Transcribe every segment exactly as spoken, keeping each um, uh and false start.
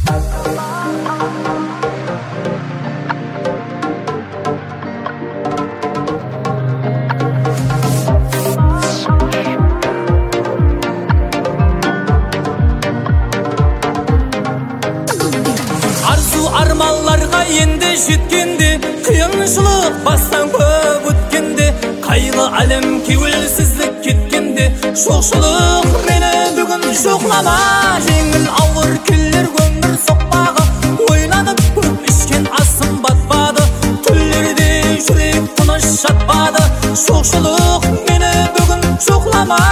Арманларға енді жеткенде, қиыншылық бастан көп өткенде, қайғы әлем кеуелсіздік кеткенде, жоқшылық мені бүгін жоқлама. Жеңіл ауыр келер өмір соқпағы, ойланып көп ішкен асым батпады, түрлерде жүрек тыныш жатпады. Жоқшылық мені бүгін жоқлама.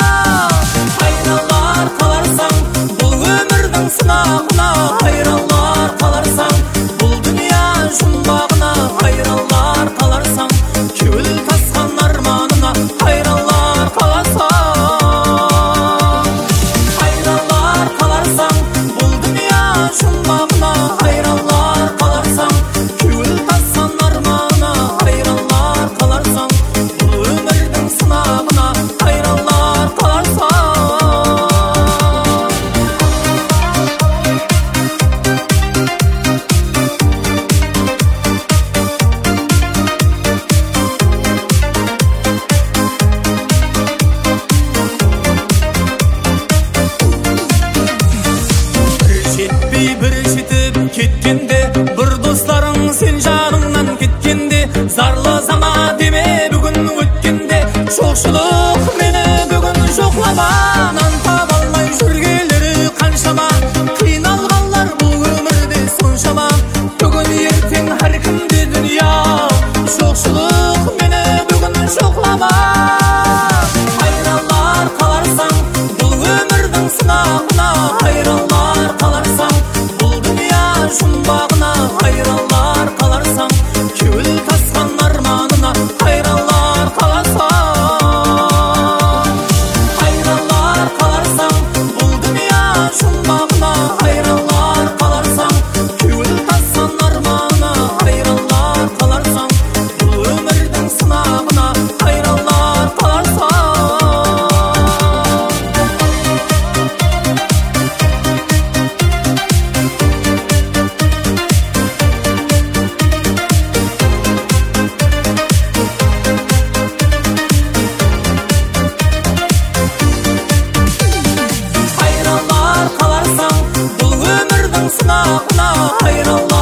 Айналар қаларсаң бұл өмірдің сынағына, айралар қаларсаң бұл дүния жұмбағына, айралар қаларсаң кеуіл тасқан арманына, айралар қаларсаң, айралар қаларсаң бұл дүния жұмбағына, айралар қаларсаң кеуіл тасқан арманына, айралар қаларсаң бұл өмірдің сынағына, айралар қаларсаң. Бір жетіп кеткенде, бір достарың сен жаныңнан кеткенде, зарлы зама деме бүгін өткенде, жоқшылық мені бүгін жоқлама. Нан таба алмай жүргелері қаншама, қиналғандар бұл өмірде соншама. Бүгін ертең әркімде дүния, жоқшылық мені бүгін жоқлама. Айралар қаларсаң бұл өмірдің сынағына, айралар қаларсаң жұмбағына, айралар қаларсаң кеуіл тасқан арманына, айралар қаларсаң, айралар қаларсаң бұл дүния жұмбағына, айралар қаларсаң кеуіл тасқан арманына, айралар қаларсаң бұл өмірдің сынағына, айралар қаларсаң. Айралар қаларсаң бұл өмірдің сынағына, айралар